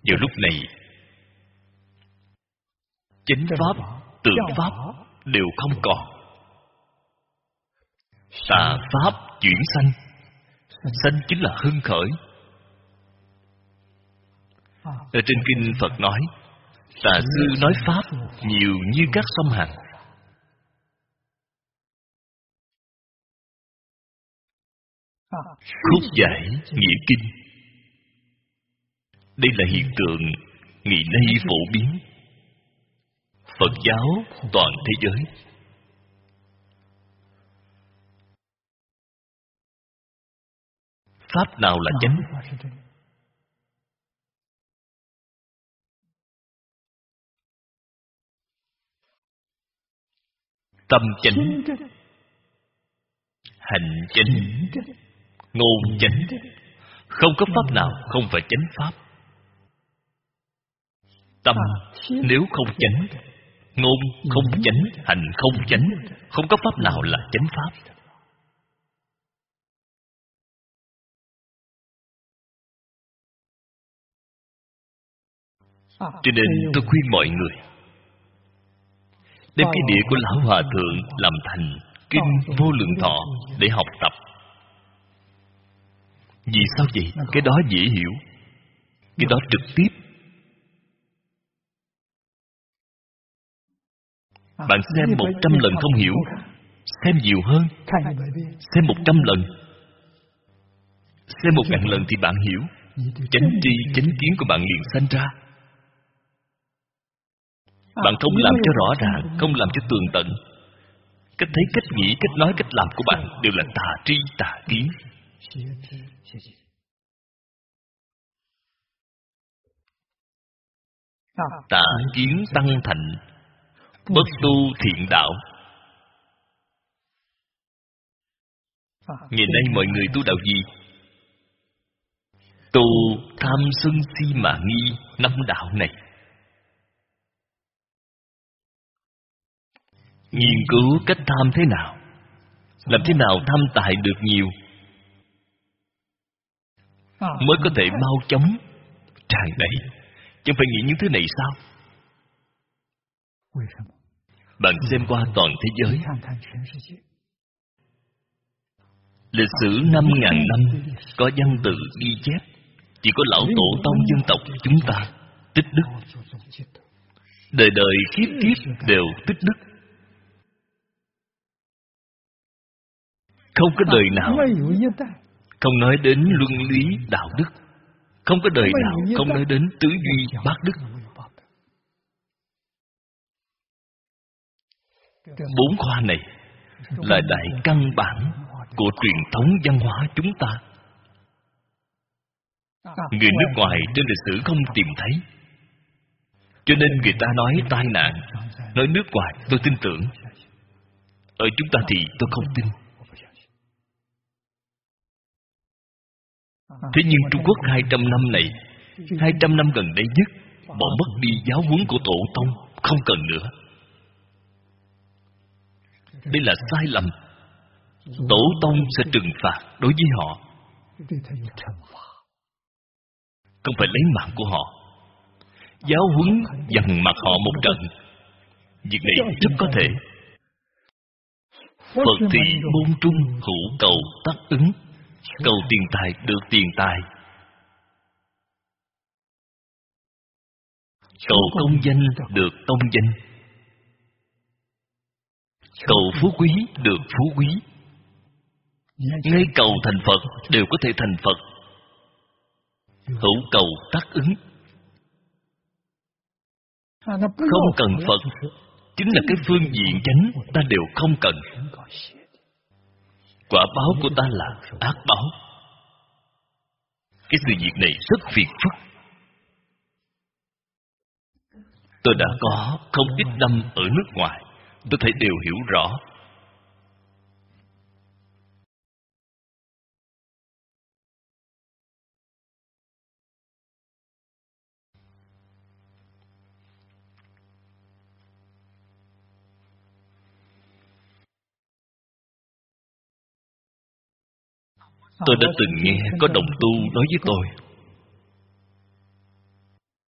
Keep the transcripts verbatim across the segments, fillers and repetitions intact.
Vào lúc này, chánh pháp, tượng pháp đều không còn. Tà pháp chuyển sanh. Sanh chính là hưng khởi. Ở trên kinh Phật nói, tà sư nói pháp nhiều như các sông Hằng. Khúc giải nghĩa kinh. Đây là hiện tượng ngày nay phổ biến. Phật giáo toàn thế giới. Pháp nào là chánh? Tâm chánh, hành chánh, ngôn chánh. Không có pháp nào không phải chánh pháp. Tâm nếu không chánh, ngôn không chánh, hành không chánh, không có pháp nào là chánh pháp. Cho nên tôi khuyên mọi người đem cái địa của Lão Hòa Thượng làm thành Kinh Vô Lượng Thọ để học tập. Vì sao vậy? Cái đó dễ hiểu. Cái đó trực tiếp. Bạn xem một trăm lần không hiểu, xem nhiều hơn. Xem một trăm lần, xem một ngàn lần thì bạn hiểu. Chánh tri, chánh kiến của bạn liền sanh ra. Bạn không làm cho rõ ràng, không làm cho tường tận, cách thấy, cách nghĩ, cách nói, cách làm của bạn đều là tà tri, tà kiến. Tà kiến tăng thành, bất tu thiện đạo. Ngày nay mọi người tu đạo gì? Tu tham sân si mà nghi năm đạo này. Nghiên cứu cách tham thế nào, làm thế nào tham tài được nhiều, mới có thể mau chóng tràn đầy. Chẳng phải nghĩ những thứ này sao? Bạn xem qua toàn thế giới, lịch sử năm ngàn năm có văn tự ghi chép, chỉ có lão tổ tông dân tộc chúng ta tích đức, đời đời kiếp kiếp đều tích đức. Không có đời nào không nói đến luân lý đạo đức, không có đời nào không nói đến tứ duy bát đức. Bốn khoa này là đại căn bản của truyền thống văn hóa chúng ta. Người nước ngoài trên lịch sử không tìm thấy, cho nên người ta nói tai nạn, nói nước ngoài tôi tin tưởng. Ở chúng ta thì tôi không tin. Thế nhưng Trung Quốc hai trăm năm này, hai trăm năm gần đây nhất, bỏ mất đi giáo huấn của tổ tông, không cần nữa. Đây là sai lầm. Tổ tông sẽ trừng phạt đối với họ, không phải lấy mạng của họ. Giáo huấn dằn mặt họ một trận, việc này rất có thể. Phật thị môn trung hữu cầu tác ứng. Cầu tiền tài được tiền tài, cầu công danh được công danh, cầu phú quý được phú quý. Ngay cầu thành Phật đều có thể thành Phật. Hữu cầu tác ứng. Không cần Phật, chính là cái phương diện chánh ta đều không cần. Quả báo của ta là ác báo. Cái sự việc này rất phiền phức. Tôi đã có không ít năm ở nước ngoài, tôi thấy đều hiểu rõ. Tôi đã từng nghe có đồng tu nói với tôi,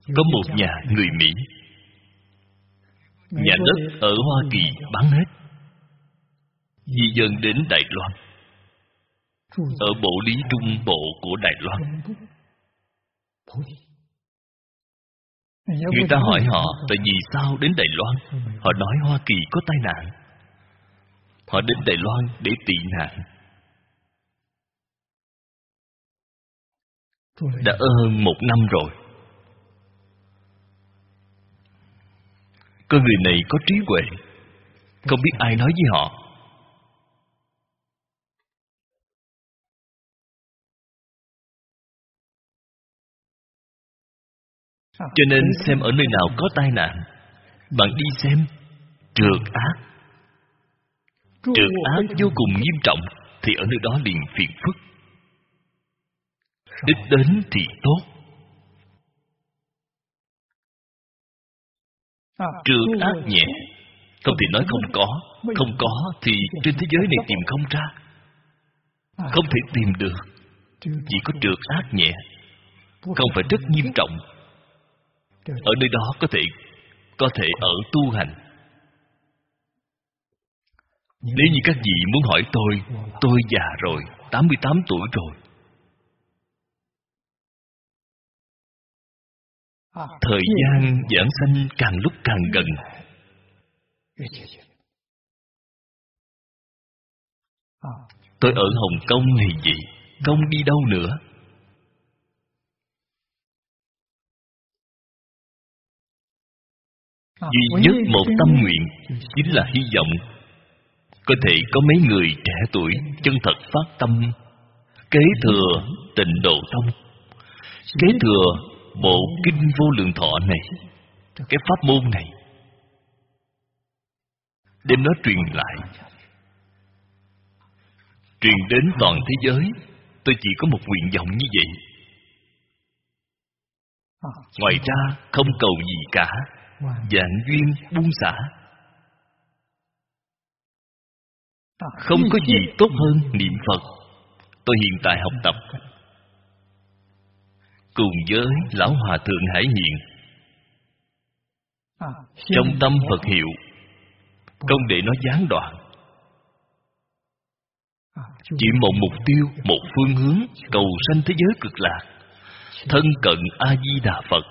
Có một nhà người Mỹ, nhà đất ở Hoa Kỳ bán hết, di dân đến Đài Loan, ở bộ lý trung bộ của Đài Loan. Người ta hỏi họ tại vì sao đến Đài Loan. Họ nói Hoa Kỳ có tai nạn. Họ đến Đài Loan để tị nạn. Đã ở hơn một năm rồi. Con người này có trí huệ, không biết ai nói với họ. Cho nên xem ở nơi nào có tai nạn, bạn đi xem trượt ác. Trượt ác vô cùng nghiêm trọng thì ở nơi đó liền phiền phức. Ít đến thì tốt. Trượt ác nhẹ, không thể nói không có. Không có thì trên thế giới này tìm không ra, không thể tìm được. Chỉ có trượt ác nhẹ, không phải rất nghiêm trọng. Ở nơi đó có thể có thể ở tu hành. Nếu như các vị muốn hỏi tôi, tôi già rồi, tám mươi tám tuổi rồi. Thời gian giảng sanh càng lúc càng gần. Tôi ở Hồng Kông này vậy, không đi đâu nữa. Duy nhất một tâm nguyện chính là hy vọng có thể có mấy người trẻ tuổi chân thật phát tâm kế thừa Tịnh Độ Tông, kế thừa bộ kinh Vô Lượng Thọ này, cái pháp môn này, đem nó truyền lại, truyền đến toàn thế giới. Tôi chỉ có một nguyện vọng như vậy. Ngoài ra không cầu gì cả. Vạn duyên buông xả. Không có gì tốt hơn niệm Phật. Tôi hiện tại học tập cùng với Lão Hòa Thượng Hải Hiền trong tâm Phật hiệu, không để nó gián đoạn. Chỉ một mục tiêu, một phương hướng, cầu sanh thế giới cực lạc, thân cận A Di Đà Phật.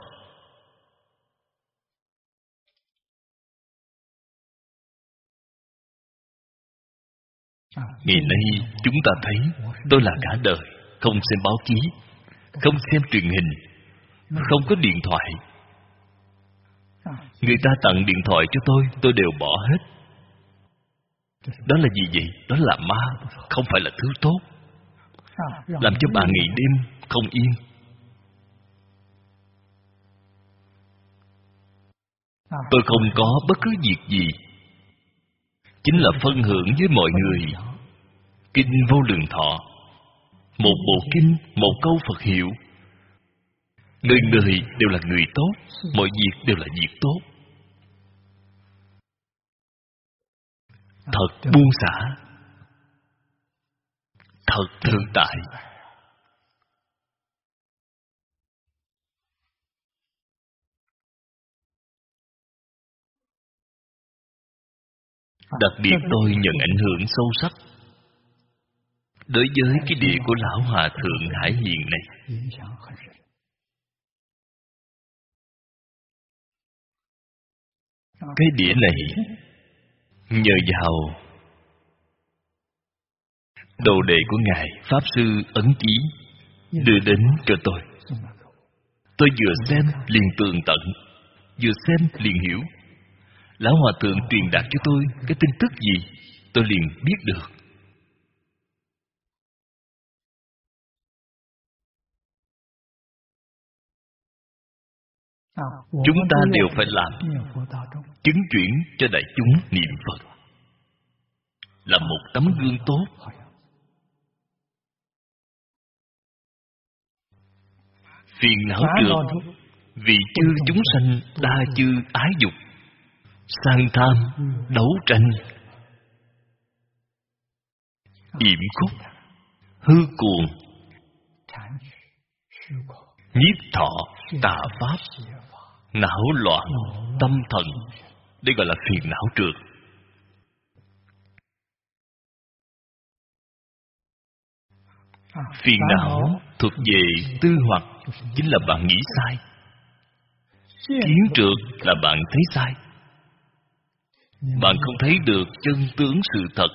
Ngày nay chúng ta thấy tôi là cả đời không xem báo chí, không xem truyền hình, không có điện thoại. Người ta tặng điện thoại cho tôi, tôi đều bỏ hết. Đó là gì vậy? Đó là ma, không phải là thứ tốt, làm cho bạn ngày đêm không yên. Tôi không có bất cứ việc gì, chính là phân hưởng với mọi người kinh Vô Lượng Thọ, một bộ kinh, một câu Phật hiệu. Người người đều là người tốt, mọi việc đều là việc tốt. Thật buông xả, thật tự tại. Đặc biệt tôi nhận ảnh hưởng sâu sắc đối với cái địa của Lão Hòa Thượng Hải Hiền này. Cái đĩa này nhờ vào đồ đệ của Ngài Pháp Sư Ấn Chí đưa đến cho tôi. Tôi vừa xem liền tường tận, vừa xem liền hiểu. Lão Hòa Thượng truyền đạt cho tôi cái tin tức gì, tôi liền biết được. Chúng ta đều phải làm chứng chuyển cho đại chúng niệm Phật, là một tấm gương tốt. Phiền não trượt vì chư chúng sanh đa chư ái dục, sang tham, đấu tranh, yểm khúc, hư cuồng, nhiếp thọ, tà pháp, não loạn tâm thần. Đây gọi là phiền não trượt. Phiền não thuộc về tư hoặc, chính là bạn nghĩ sai. Kiến trượt là bạn thấy sai. Bạn không thấy được chân tướng sự thật.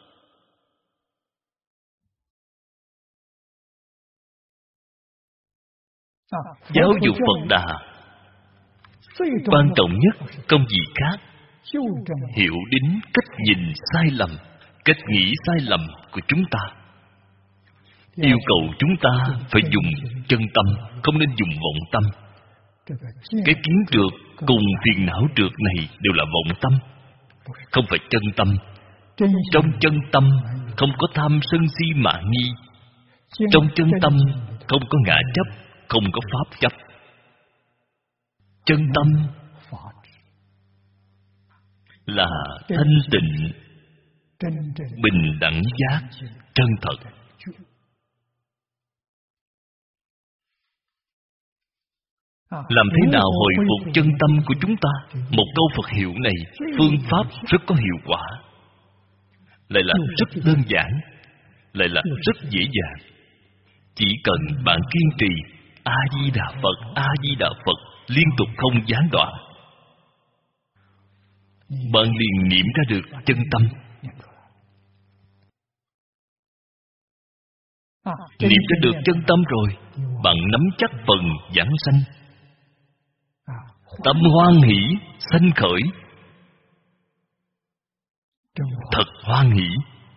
Giáo dục Phật Đà quan trọng nhất không gì khác, hiểu đến cách nhìn sai lầm, cách nghĩ sai lầm của chúng ta. Yêu cầu chúng ta phải dùng chân tâm, không nên dùng vọng tâm. Cái kiến trượt cùng phiền não trượt này đều là vọng tâm, không phải chân tâm. Trong chân tâm không có tham sân si mạn nghi. Trong chân tâm không có ngã chấp, không có pháp chấp. Chân tâm là thanh tịnh, bình đẳng giác, chân thật. Làm thế nào hồi phục chân tâm của chúng ta? Một câu Phật hiệu này, phương pháp rất có hiệu quả, lại là rất đơn giản, lại là rất dễ dàng. Chỉ cần bạn kiên trì A Di Đà Phật, A Di Đà Phật liên tục không gián đoạn, bạn liền nghiệm ra được chân tâm. Nghiệm ra được chân tâm rồi, bạn nắm chắc phần giảng sanh. Tâm hoan hỷ sanh khởi, thật hoan hỷ,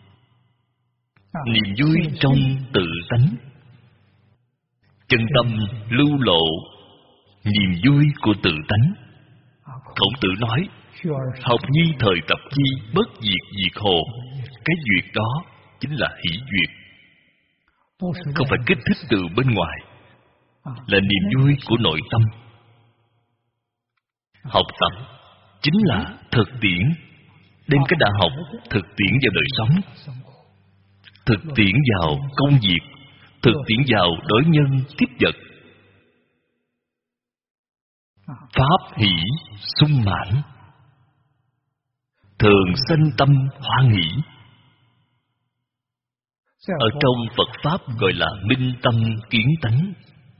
niềm vui trong tự tánh. Chân tâm lưu lộ niềm vui của tự tánh. Khổng Tử nói, học nhi thời tập chi, bất diệt diệt hồ. Cái duyệt đó chính là hỷ duyệt, không phải kích thích từ bên ngoài, là niềm vui của nội tâm. Học tập chính là thực tiễn, đem cái đã học thực tiễn vào đời sống, thực tiễn vào công việc, thực tiễn vào đối nhân tiếp vật. Pháp hỷ sung mãn, thường sanh tâm hoan hỷ. Ở trong Phật Pháp gọi là minh tâm kiến tánh,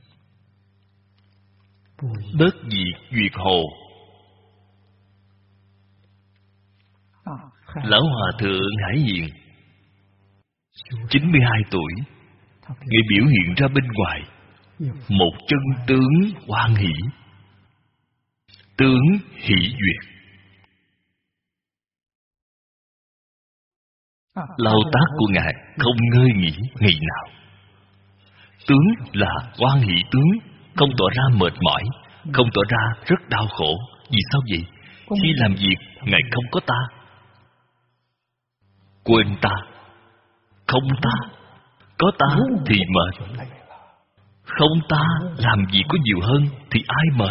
bất diệt duyệt hồ. Lão Hòa Thượng Hải Hiền chín mươi hai tuổi, Ngài biểu hiện ra bên ngoài một chân tướng hoan hỷ, tướng hỷ duyệt. Lao tác của Ngài không ngơi nghỉ ngày nào. Tướng là hoan hỷ tướng, không tỏ ra mệt mỏi, không tỏ ra rất đau khổ. Vì sao vậy? Khi làm việc Ngài không có ta, quên ta, không ta. Có ta thì mệt, không ta làm gì có nhiều hơn thì ai mệt?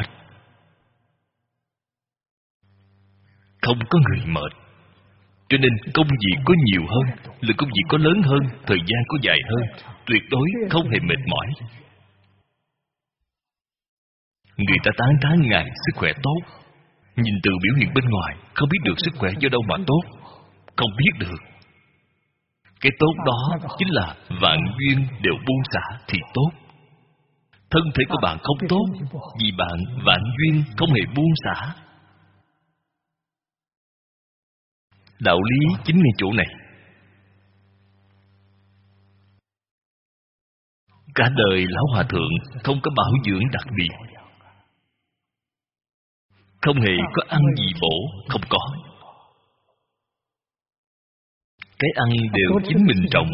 Không có người mệt. Cho nên công việc có nhiều hơn, lượng công việc có lớn hơn, thời gian có dài hơn, tuyệt đối không hề mệt mỏi. Người ta tán thán Ngài sức khỏe tốt, nhìn từ biểu hiện bên ngoài không biết được sức khỏe do đâu mà tốt, không biết được. Cái tốt đó chính là vạn duyên đều buông xả thì tốt. Thân thể của bạn không tốt vì bạn vạn duyên không hề buông xả. Đạo lý chính ngay chỗ này. Cả đời Lão Hòa Thượng không có bảo dưỡng đặc biệt, không hề có ăn gì bổ, không có. Cái ăn đều chính mình trồng.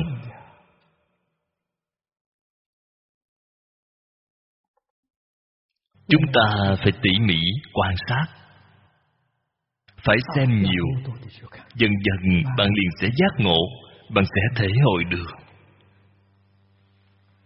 Chúng ta phải tỉ mỉ quan sát, phải xem nhiều. Dần dần bạn liền sẽ giác ngộ, bạn sẽ thể hội được.